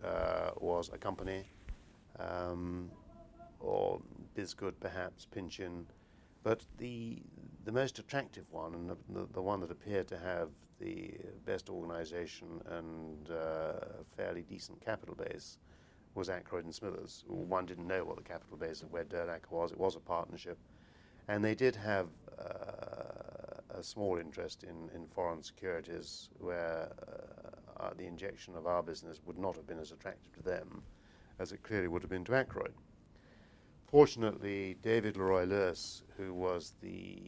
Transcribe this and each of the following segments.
was a company, or Bizgood perhaps, Pinchin. But the most attractive one, and the one that appeared to have the best organization and fairly decent capital base, was Ackroyd and Smithers. One didn't know what the capital base of Wed Durlacher was. It was a partnership. And they did have a small interest in foreign securities, where the injection of our business would not have been as attractive to them as it clearly would have been to Ackroyd. Fortunately, David Leroy Lewis, who was the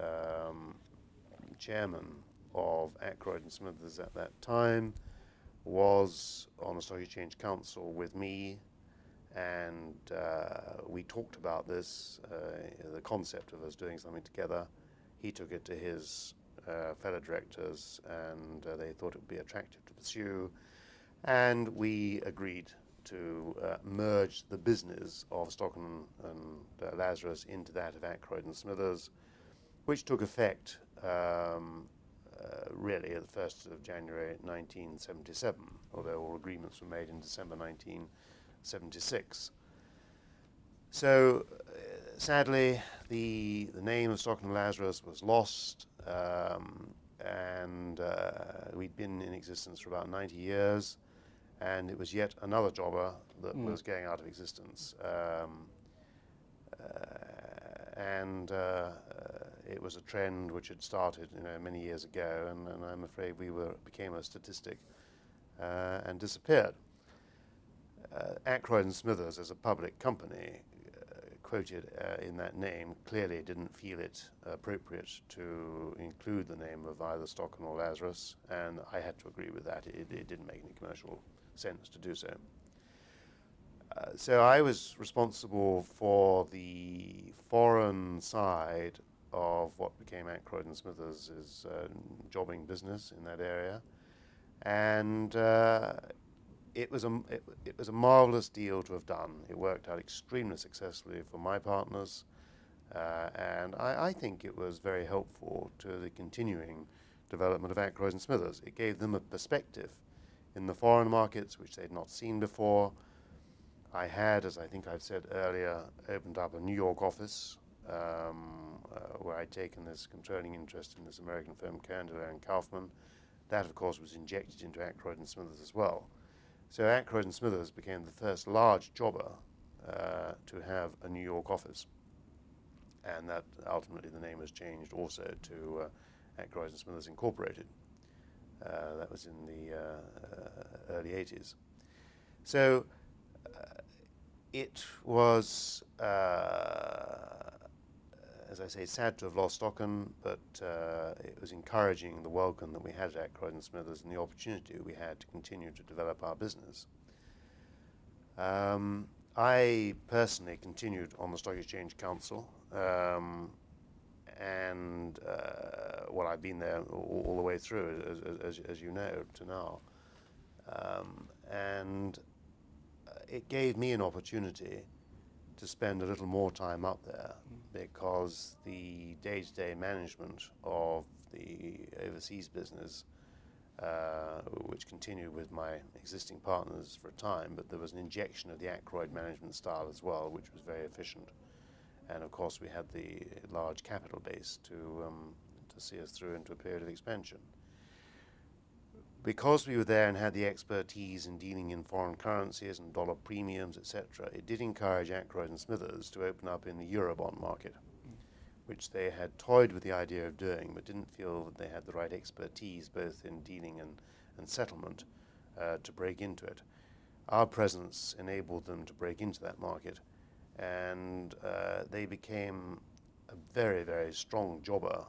chairman of Ackroyd and Smithers at that time, was on the Stock Exchange Council with me, and we talked about this, the concept of us doing something together. He took it to his fellow directors, and they thought it would be attractive to pursue, and we agreed to merge the business of Stockton and Lazarus into that of Ackroyd and Smithers, which took effect really at the 1st of January 1977, although all agreements were made in December 1976. So sadly, the name of Stockton and Lazarus was lost, and we'd been in existence for about 90 years. And it was yet another jobber that was going out of existence. It was a trend which had started, many years ago, and I'm afraid we became a statistic and disappeared. Ackroyd and Smithers, as a public company, quoted in that name, clearly didn't feel it appropriate to include the name of either Stockton or Lazarus, and I had to agree with that. It didn't make any commercial sense to do so. So I was responsible for the foreign side of what became Ackroyd and Smithers' jobbing business in that area, and it was a marvelous deal to have done. It worked out extremely successfully for my partners, and I think it was very helpful to the continuing development of Ackroyd and Smithers. It gave them a perspective in the foreign markets which they'd not seen before. I had, as I think I've said earlier, opened up a New York office where I'd taken this controlling interest in this American firm, Cairndale and Kaufman. That, of course, was injected into Ackroyd and Smithers as well. So Ackroyd and Smithers became the first large jobber to have a New York office. And that ultimately the name was changed also to Ackroyd and Smithers Incorporated. That was in the early 80s. So it was, as I say, sad to have lost Stockton, but it was encouraging the welcome that we had at Ackroyd and Smithers and the opportunity we had to continue to develop our business. I personally continued on the Stock Exchange Council, and I've been there all the way through, as you know, to now. And it gave me an opportunity to spend a little more time up there, because the day-to-day management of the overseas business, which continued with my existing partners for a time, but there was an injection of the Ackroyd management style as well, which was very efficient. And of course, we had the large capital base to see us through into a period of expansion. Because we were there and had the expertise in dealing in foreign currencies and dollar premiums, etc., it did encourage Ackroyd and Smithers to open up in the Eurobond market, which they had toyed with the idea of doing, but didn't feel that they had the right expertise, both in dealing and settlement, to break into it. Our presence enabled them to break into that market, and they became a very, very strong jobber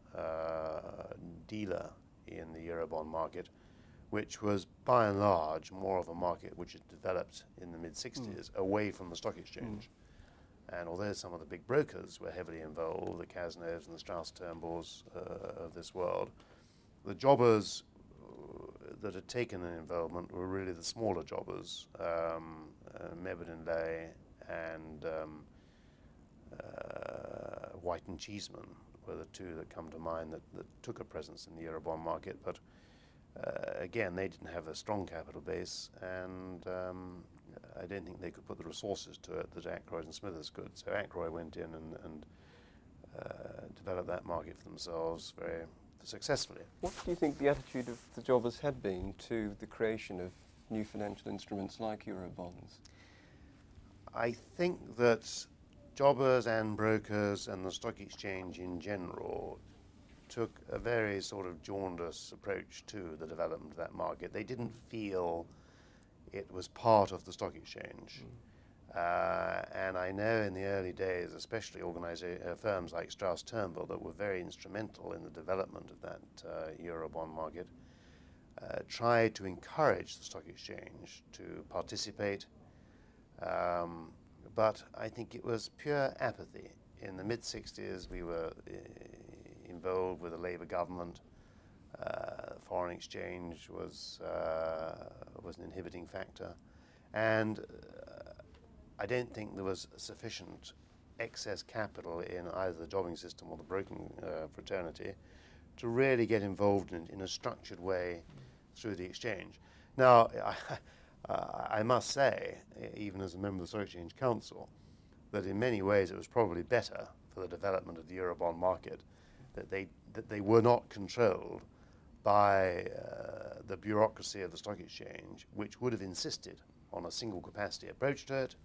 dealer in the Eurobond market, which was by and large more of a market which had developed in the mid-60s away from the stock exchange. And although some of the big brokers were heavily involved, the Casnovs and the Strauss Turnbulls of this world, the jobbers that had taken an involvement were really the smaller jobbers. Mebane Lay and White and Cheeseman were the two that come to mind that took a presence in the Eurobond market. But Again, they didn't have a strong capital base, and I don't think they could put the resources to it that Ackroyd and Smithers could. So Ackroyd went in and developed that market for themselves very successfully. What do you think the attitude of the jobbers had been to the creation of new financial instruments like Eurobonds? I think that jobbers and brokers and the stock exchange in general took a very sort of jaundiced approach to the development of that market. They didn't feel it was part of the stock exchange. And I know in the early days, especially firms like Strauss Turnbull that were very instrumental in the development of that Eurobond market, tried to encourage the stock exchange to participate. But I think it was pure apathy. In the mid-60s, we were involved with a Labour government. Foreign exchange was an inhibiting factor. And I don't think there was sufficient excess capital in either the jobbing system or the broking fraternity to really get involved in a structured way through the exchange. Now, I must say, even as a member of the Stock Exchange Council, that in many ways it was probably better for the development of the Eurobond market that they were not controlled by the bureaucracy of the stock exchange, which would have insisted on a single capacity approach to it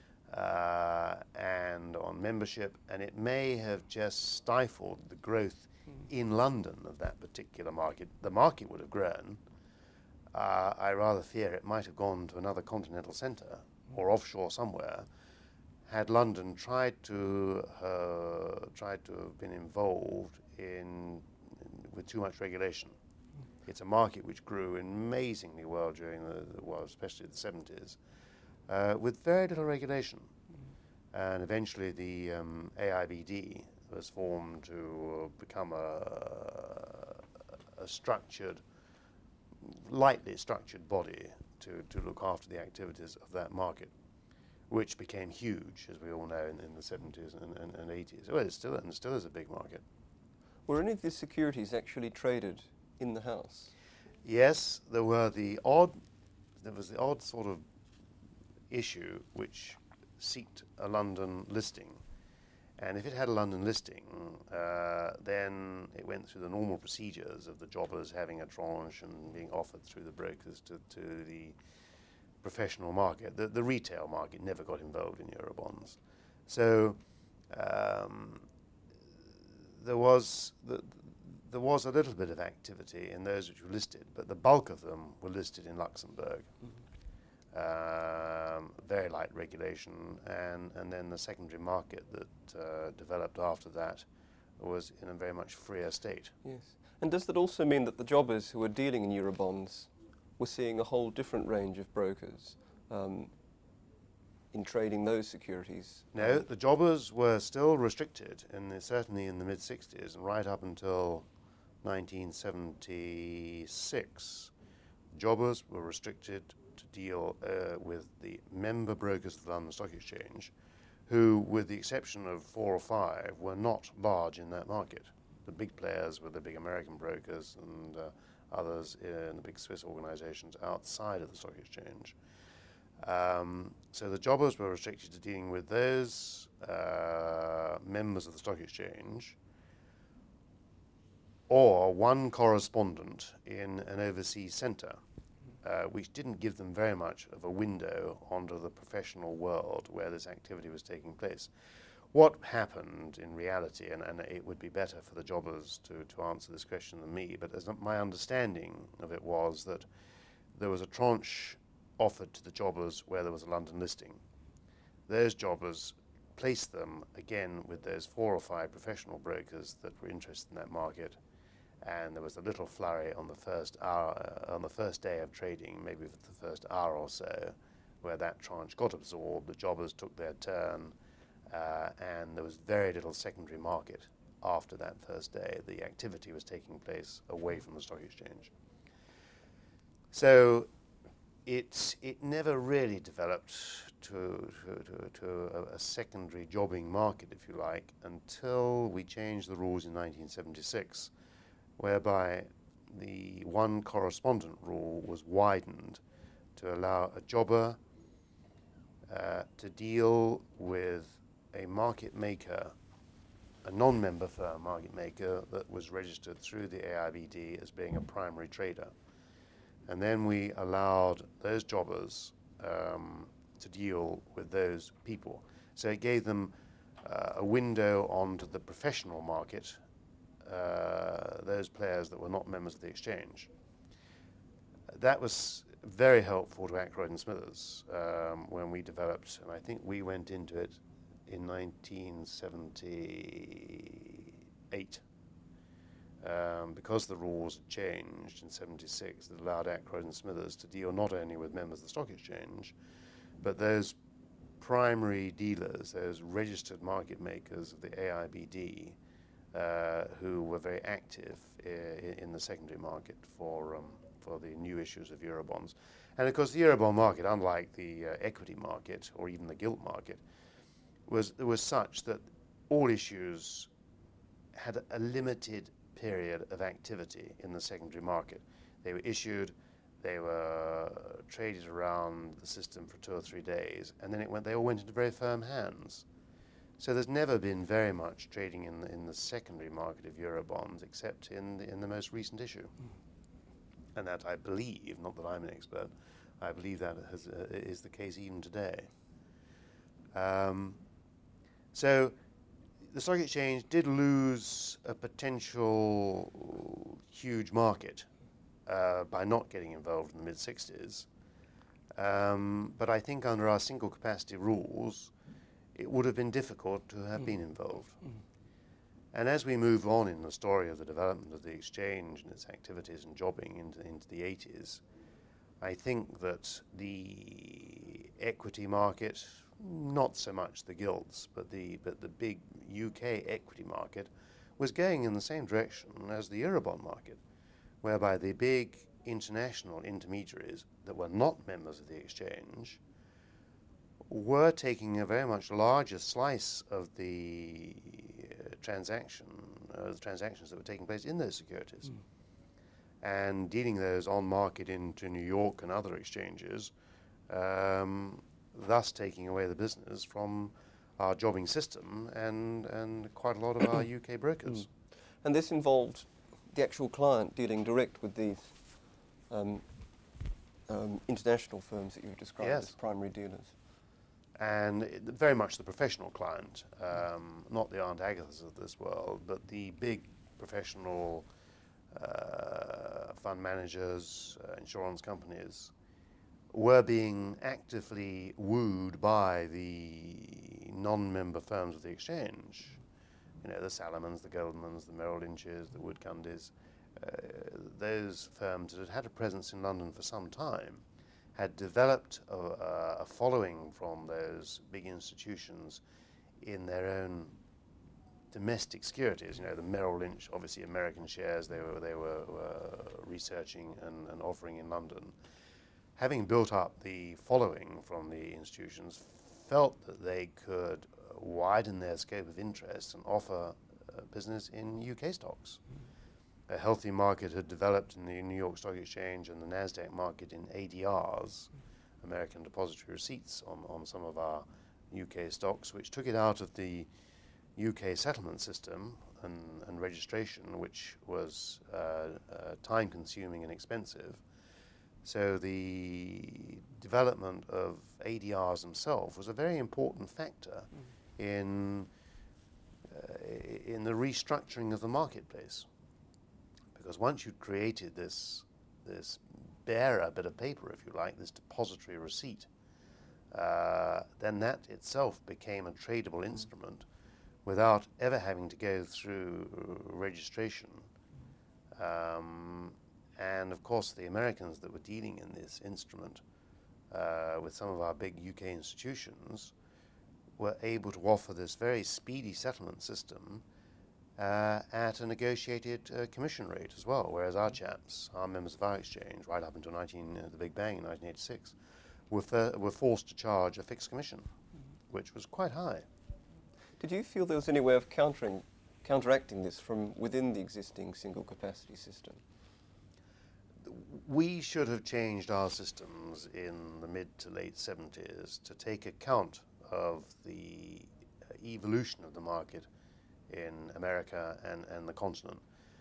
and on membership, and it may have just stifled the growth in London of that particular market. The market would have grown. I rather fear it might have gone to another continental centre or offshore somewhere had London tried to have been involved with too much regulation. It's a market which grew amazingly well during especially the 70s, with very little regulation. And eventually the AIBD was formed to become a structured, lightly structured body to look after the activities of that market, which became huge, as we all know, in the 70s and 80s. Well, it still is a big market. Were any of these securities actually traded in the house? Yes, there was the odd sort of issue which seeked a London listing. And if it had a London listing, then it went through the normal procedures of the jobbers having a tranche and being offered through the brokers to the professional market. The retail market never got involved in Eurobonds. So there was a little bit of activity in those which were listed, but the bulk of them were listed in Luxembourg. Very light regulation, and then the secondary market that developed after that was in a very much freer state. Yes. And does that also mean that the jobbers who were dealing in Eurobonds were seeing a whole different range of brokers in trading those securities? No, the jobbers were still restricted, certainly in the mid-60s and right up until 1976. Jobbers were restricted to deal with the member brokers of the London Stock Exchange, who, with the exception of 4 or 5, were not large in that market. The big players were the big American brokers and others in the big Swiss organizations outside of the stock exchange. So the jobbers were restricted to dealing with those members of the stock exchange or one correspondent in an overseas centre, which didn't give them very much of a window onto the professional world where this activity was taking place. What happened in reality, and it would be better for the jobbers to answer this question than me, but as my understanding of it was that there was a tranche offered to the jobbers where there was a London listing. Those jobbers placed them again with those 4 or 5 professional brokers that were interested in that market, and there was a little flurry on the first hour, on the first day of trading, maybe for the first hour or so, where that tranche got absorbed. The jobbers took their turn, and there was very little secondary market after that first day. The activity was taking place away from the stock exchange. So it never really developed to a secondary jobbing market, if you like, until we changed the rules in 1976, whereby the one correspondent rule was widened to allow a jobber to deal with a market maker, a non-member firm market maker that was registered through the AIBD as being a primary trader. And then we allowed those jobbers to deal with those people. So it gave them a window onto the professional market, those players that were not members of the exchange. That was very helpful to Ackroyd & Smithers when we developed, and I think we went into it in 1978. Because the rules had changed in 76, that allowed Ackroyd & Smithers to deal not only with members of the stock exchange, but those primary dealers, those registered market makers of the AIBD, who were very active in the secondary market for the new issues of Eurobonds. And of course the Eurobond market, unlike the equity market or even the gilt market, was such that all issues had a limited period of activity in the secondary market. They were issued, they were traded around the system for 2 or 3 days, and then they all went into very firm hands. So there's never been very much trading in the secondary market of Eurobonds except in the most recent issue. And that I believe, not that I'm an expert, I believe that is the case even today. So the stock exchange did lose a potential huge market by not getting involved in the mid-60s. But I think under our single capacity rules, it would have been difficult to have been involved. And as we move on in the story of the development of the exchange and its activities and jobbing into the 80s, I think that the equity market, not so much the gilts, but the big UK equity market, was going in the same direction as the Eurobond market, whereby the big international intermediaries that were not members of the exchange were taking a very much larger slice of the transactions that were taking place in those securities, and dealing those on market into New York and other exchanges, thus taking away the business from our jobbing system and quite a lot of our UK brokers. And this involved the actual client dealing direct with these international firms that you've described as primary dealers. And very much the professional client, not the Aunt Agathas of this world, but the big professional fund managers, insurance companies, were being actively wooed by the non-member firms of the exchange. You know, the Salomons, the Goldmans, the Merrill Lynches, the Woodcundys, those firms that had had a presence in London for some time, had developed a following from those big institutions in their own domestic securities. You know, the Merrill Lynch, obviously American shares, they were researching and offering in London. Having built up the following from the institutions, felt that they could widen their scope of interest and offer business in UK stocks. A healthy market had developed in the New York Stock Exchange and the NASDAQ market in ADRs, American Depository Receipts, on some of our UK stocks, which took it out of the UK settlement system and registration, which was time-consuming and expensive. So the development of ADRs themselves was a very important factor in the restructuring of the marketplace. Because once you'd created this bearer bit of paper, if you like, this depository receipt, then that itself became a tradable instrument without ever having to go through registration. And of course the Americans that were dealing in this instrument with some of our big UK institutions were able to offer this very speedy settlement system at a negotiated commission rate as well, whereas our chaps, our members of our exchange, right up until the Big Bang in 1986, were forced to charge a fixed commission, which was quite high. Did you feel there was any way of counteracting this from within the existing single capacity system? we should have changed our systems in the mid to late 70s to take account of the evolution of the market in America and the continent.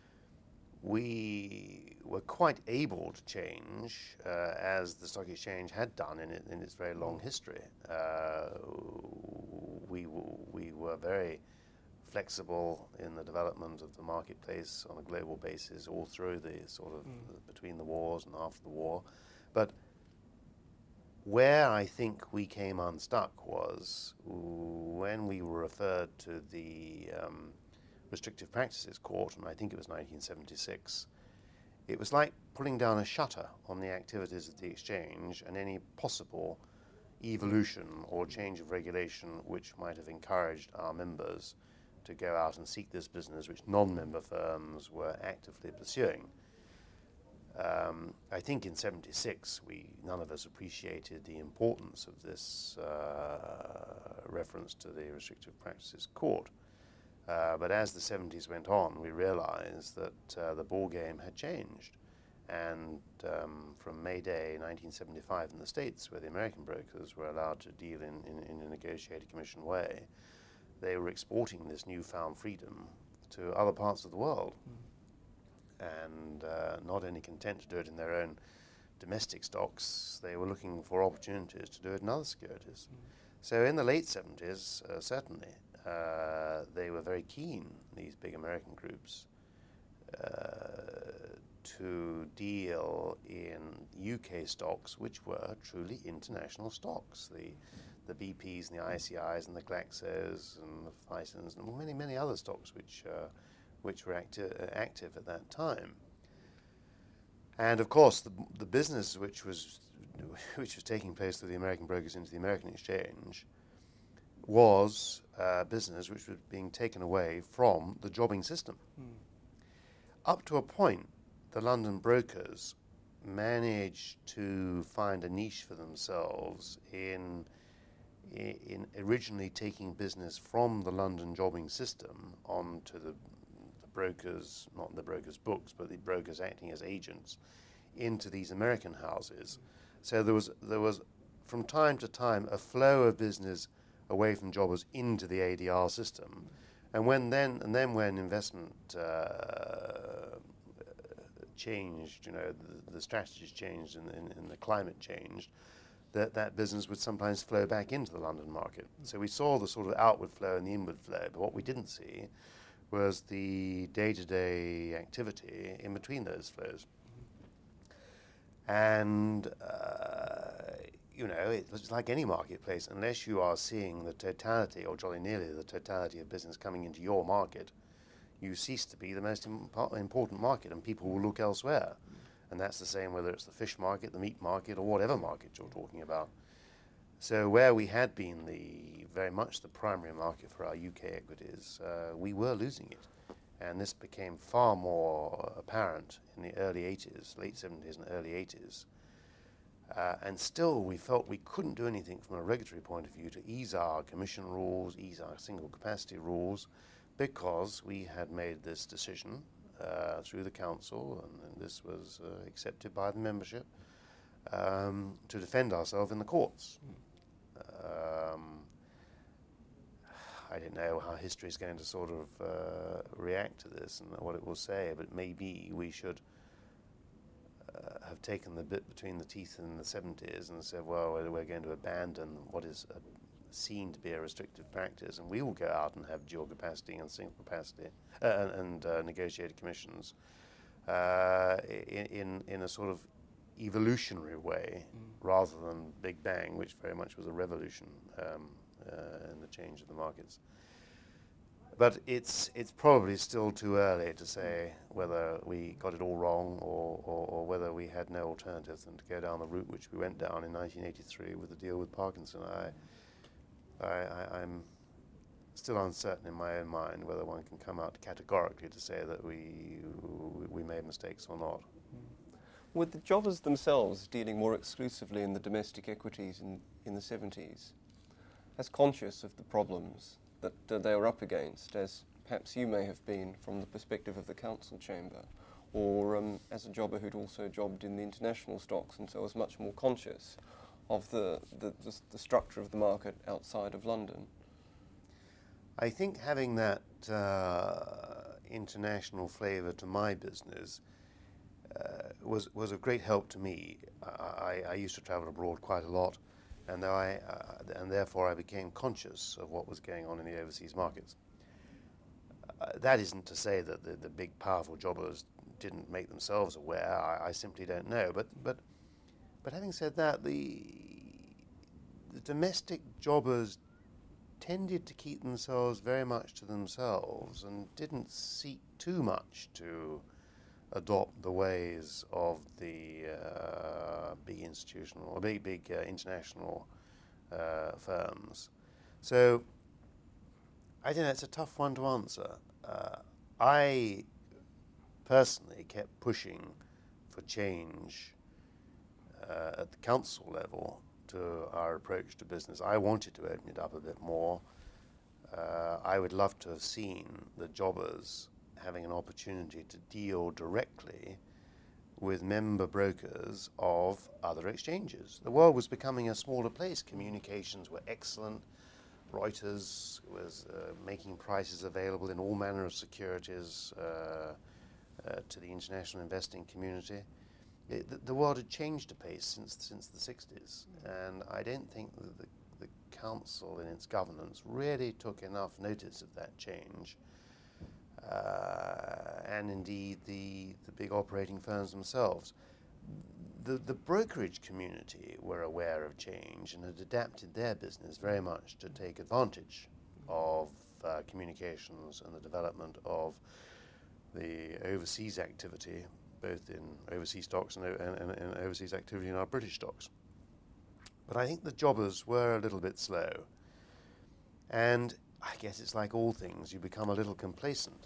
We were quite able to change, as the stock exchange had done in its very long history. We were very flexible in the development of the marketplace on a global basis all through the sort of between the wars and after the war. But where I think we came unstuck was when we were referred to the Restrictive Practices Court, and I think it was 1976. It was like putting down a shutter on the activities of the exchange and any possible evolution or change of regulation which might have encouraged our members to go out and seek this business which non-member firms were actively pursuing. I think in 76 none of us appreciated the importance of this reference to the Restrictive Practices Court. But as the 70s went on, we realized that the ball game had changed. And from May Day 1975 in the States, where the American brokers were allowed to deal in a negotiated commission way, they were exporting this newfound freedom to other parts of the world. And not only content to do it in their own domestic stocks, they were looking for opportunities to do it in other securities. So in the late 70s, certainly, they were very keen, these big American groups, to deal in UK stocks which were truly international stocks. The BPs and the ICIs and the Glaxos and the Phisons and many, many other stocks which were active at that time. And of course, the business which was taking place through the American brokers into the American exchange was business which was being taken away from the jobbing system. Up to a point, the London brokers managed to find a niche for themselves in originally taking business from the London jobbing system onto the brokers, not the brokers' books, but the brokers acting as agents into these American houses. So there was from time to time a flow of business away from jobbers into the ADR system, and when investment changed, the strategies changed and the climate changed, that business would sometimes flow back into the London market. So we saw the sort of outward flow and the inward flow, but what we didn't see was the day-to-day activity in between those flows. And it's like any marketplace, unless you are seeing the totality, or jolly nearly the totality of business coming into your market, you cease to be the most important market, and people will look elsewhere. And that's the same whether it's the fish market, the meat market, or whatever market you're talking about. So where we had been very much the primary market for our UK equities, we were losing it. And this became far more apparent in the early 80s, late 70s and early 80s. And still we felt we couldn't do anything from a regulatory point of view to ease our commission rules, ease our single capacity rules, because we had made this decision through the council, and this was accepted by the membership, to defend ourselves in the courts. I don't know how history is going to sort of react to this and what it will say, but maybe we should have taken the bit between the teeth in the 70s and said, well, we're going to abandon what is seen to be a restrictive practice, and we will go out and have dual capacity and single capacity and negotiated commissions in a sort of evolutionary way, rather than Big Bang, which very much was a revolution in the change of the markets. But it's probably still too early to say whether we got it all wrong or whether we had no alternative than to go down the route which we went down in 1983 with the deal with Parkinson. I'm still uncertain in my own mind whether one can come out categorically to say that we made mistakes or not. With the jobbers themselves dealing more exclusively in the domestic equities in the 70s, as conscious of the problems that they were up against, as perhaps you may have been from the perspective of the council chamber, or as a jobber who'd also jobbed in the international stocks, and so was much more conscious of the structure of the market outside of London. I think having that international flavour to my business was of great help to me. I used to travel abroad quite a lot, and therefore I became conscious of what was going on in the overseas markets. That isn't to say that the big, powerful jobbers didn't make themselves aware. I simply don't know. But having said that, the domestic jobbers tended to keep themselves very much to themselves and didn't seek too much to adopt the ways of the big international firms. So I don't know, it's a tough one to answer. I personally kept pushing for change at the council level to our approach to business. I wanted to open it up a bit more. I would love to have seen the jobbers having an opportunity to deal directly with member brokers of other exchanges. The world was becoming a smaller place. Communications were excellent. Reuters was making prices available in all manner of securities to the international investing community. The world had changed a pace since the 60s, and I don't think that the council in its governance really took enough notice of that change. And indeed the big operating firms themselves. The brokerage community were aware of change and had adapted their business very much to take advantage of communications and the development of the overseas activity, both in overseas stocks and overseas activity in our British stocks. But I think the jobbers were a little bit slow. And I guess it's like all things, you become a little complacent.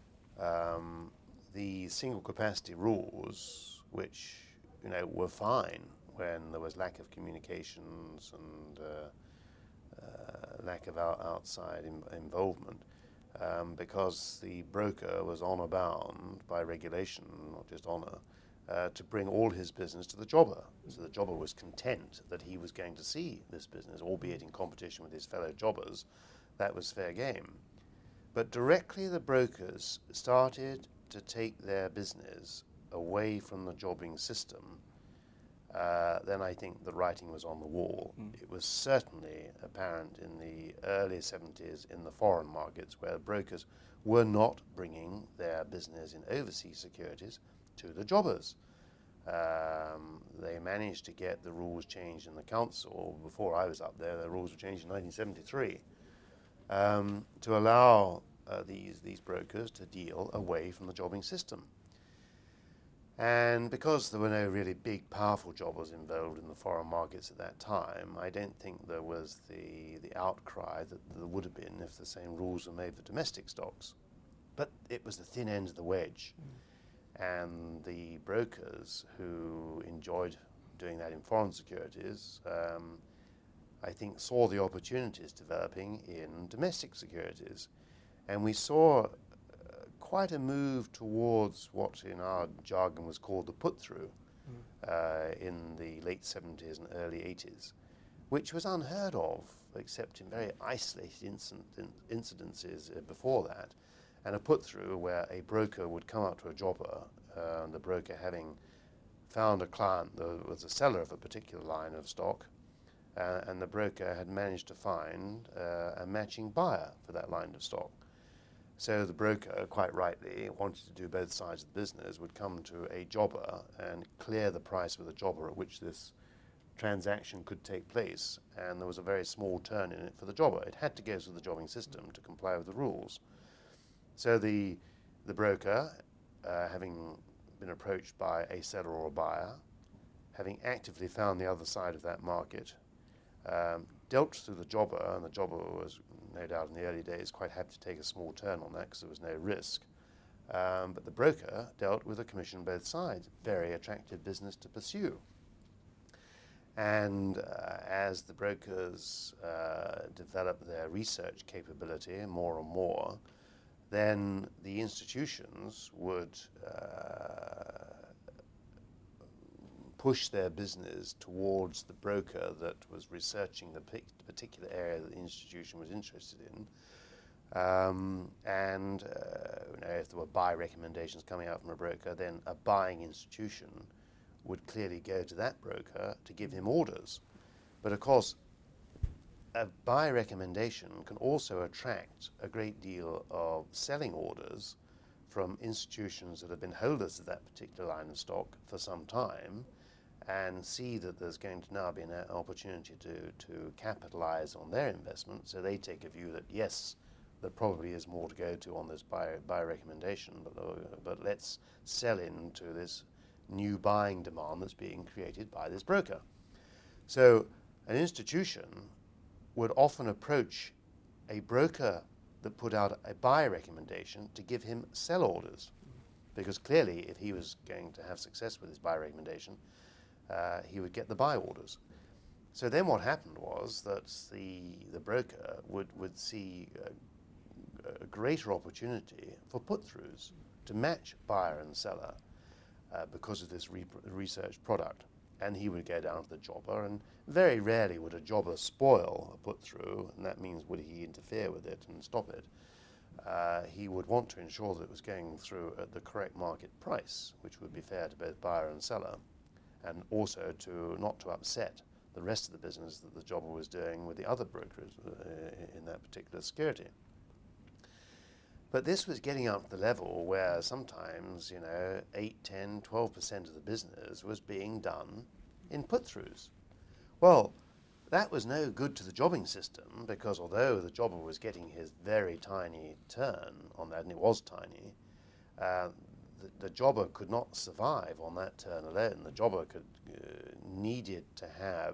The single capacity rules, which were fine when there was lack of communications and lack of outside involvement, because the broker was honor bound by regulation, not just honor, to bring all his business to the jobber. So the jobber was content that he was going to see this business, albeit in competition with his fellow jobbers. That was fair game. But directly the brokers started to take their business away from the jobbing system, then I think the writing was on the wall. It was certainly apparent in the early 70s in the foreign markets, where brokers were not bringing their business in overseas securities to the jobbers. They managed to get the rules changed in the council. Before I was up there, the rules were changed in 1973 to allow these brokers to deal away from the jobbing system. And because there were no really big, powerful jobbers involved in the foreign markets at that time, I don't think there was the outcry that there would have been if the same rules were made for domestic stocks. But it was the thin end of the wedge. And the brokers who enjoyed doing that in foreign securities, I think saw the opportunities developing in domestic securities. And we saw quite a move towards what in our jargon was called the put-through in the late 70s and early 80s, which was unheard of, except in very isolated incidences before that. And a put-through where a broker would come up to a jobber, and the broker having found a client that was a seller of a particular line of stock, and the broker had managed to find a matching buyer for that line of stock. So the broker, quite rightly, wanted to do both sides of the business, would come to a jobber and clear the price with a jobber at which this transaction could take place, and there was a very small turn in it for the jobber. It had to go through the jobbing system to comply with the rules. So the broker, having been approached by a seller or a buyer, having actively found the other side of that market, dealt through the jobber, and the jobber was, no doubt in the early days, quite happy to take a small turn on that because there was no risk. But the broker dealt with a commission on both sides. Very attractive business to pursue. And as the brokers developed their research capability more and more, then the institutions would push their business towards the broker that was researching the particular area that the institution was interested in. If there were buy recommendations coming out from a broker, then a buying institution would clearly go to that broker to give him orders. But of course, a buy recommendation can also attract a great deal of selling orders from institutions that have been holders of that particular line of stock for some time, and see that there's going to now be an opportunity to capitalize on their investment. So they take a view that, yes, there probably is more to go to on this buy recommendation, but let's sell into this new buying demand that's being created by this broker. So an institution would often approach a broker that put out a buy recommendation to give him sell orders, because clearly if he was going to have success with his buy recommendation, he would get the buy orders. So then what happened was that the broker would see a greater opportunity for put-throughs to match buyer and seller because of this research product. And he would go down to the jobber, and very rarely would a jobber spoil a put-through, and that means would he interfere with it and stop it. He would want to ensure that it was going through at the correct market price, which would be fair to both buyer and seller, and also not to upset the rest of the business that the jobber was doing with the other brokers in that particular security. But this was getting up to the level where sometimes, 8, 10, 12% of the business was being done in put-throughs. Well, that was no good to the jobbing system, because although the jobber was getting his very tiny turn on that, and it was tiny, the jobber could not survive on that turn alone. The jobber needed to have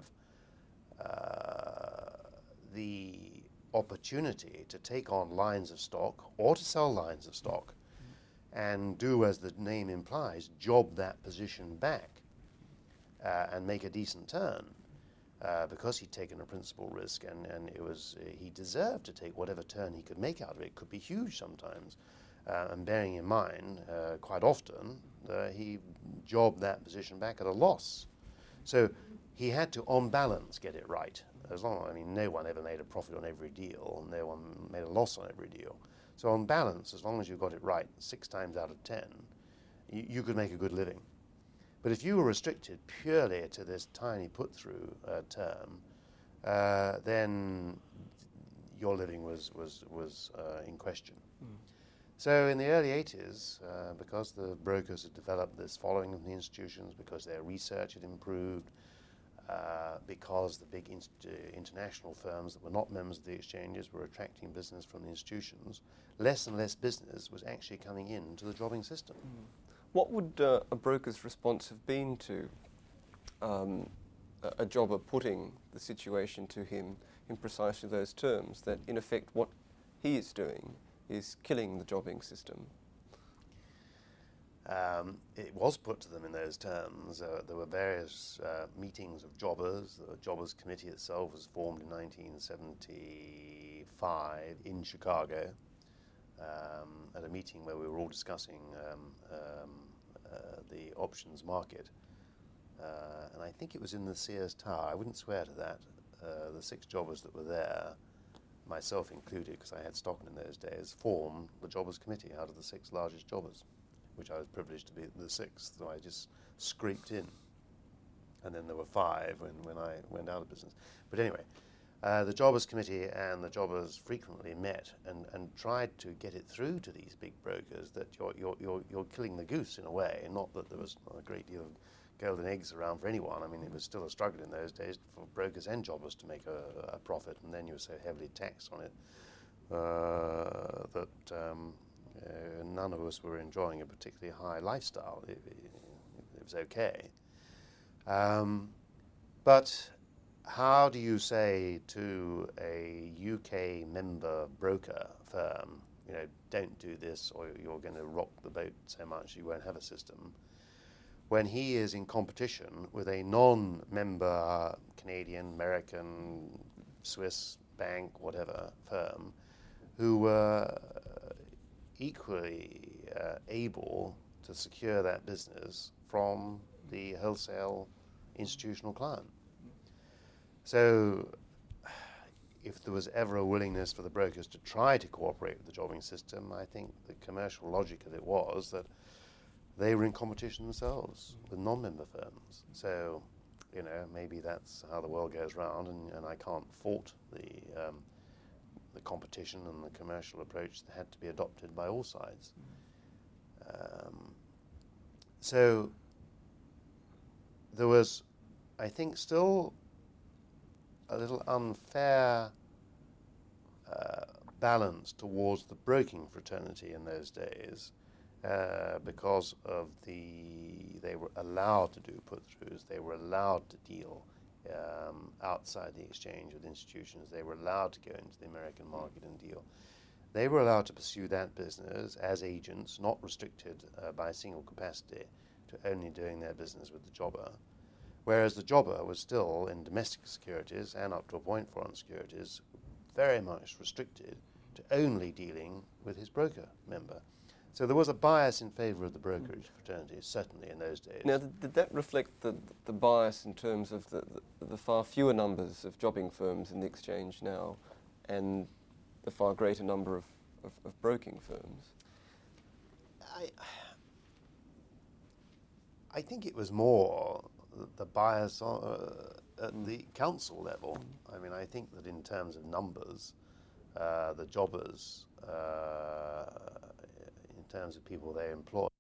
the opportunity to take on lines of stock or to sell lines of stock and do, as the name implies, job that position back and make a decent turn, because he'd taken a principal risk, and he deserved to take whatever turn he could make out of it. It could be huge sometimes. And bearing in mind, quite often, he jobbed that position back at a loss. So he had to, on balance, get it right. No one ever made a profit on every deal, and no one made a loss on every deal. So on balance, as long as you got it right 6 times out of 10, you could make a good living. But if you were restricted purely to this tiny put-through term, then your living was in question. So in the early 80s, because the brokers had developed this following of the institutions, because their research had improved, because the big international firms that were not members of the exchanges were attracting business from the institutions, less and less business was actually coming into the jobbing system. What would a broker's response have been to a jobber putting the situation to him in precisely those terms, that in effect what he is doing is killing the jobbing system? It was put to them in those terms. There were various meetings of jobbers. The Jobbers Committee itself was formed in 1975 in Chicago at a meeting where we were all discussing the options market. And I think it was in the Sears Tower. I wouldn't swear to that. The 6 jobbers that were there, myself included, because I had Stockton in those days, formed the Jobbers Committee out of the 6 largest jobbers, which I was privileged to be the 6th, so I just scraped in. And then there were 5 when I went out of business. But anyway, the Jobbers Committee and the jobbers frequently met and tried to get it through to these big brokers that you're killing the goose in a way. Not that there was a great deal of golden eggs around for anyone. I mean, it was still a struggle in those days for brokers and jobbers to make a profit, and then you were so heavily taxed on it that none of us were enjoying a particularly high lifestyle. It was okay. But how do you say to a UK member broker firm, don't do this or you're going to rock the boat so much you won't have a system, when he is in competition with a non-member Canadian, American, Swiss bank, whatever firm, who equally able to secure that business from the wholesale institutional client. So if there was ever a willingness for the brokers to try to cooperate with the jobbing system, I think the commercial logic of it was that they were in competition themselves with non-member firms. So, you know, maybe that's how the world goes round, and I can't fault the competition and the commercial approach that had to be adopted by all sides. So there was, I think, still a little unfair balance towards the broking fraternity in those days because of they were allowed to do put-throughs, they were allowed to deal outside the exchange with institutions, they were allowed to go into the American market and deal. They were allowed to pursue that business as agents, not restricted by a single capacity to only doing their business with the jobber. Whereas the jobber was still in domestic securities and up to a point foreign securities very much restricted to only dealing with his broker member. So there was a bias in favour of the brokerage fraternities, certainly in those days. Now, did that reflect the bias in terms of the far fewer numbers of jobbing firms in the exchange now and the far greater number of broking firms? I think it was more the bias at the council level. I mean, I think that in terms of numbers, the jobbers, in terms of people they employ,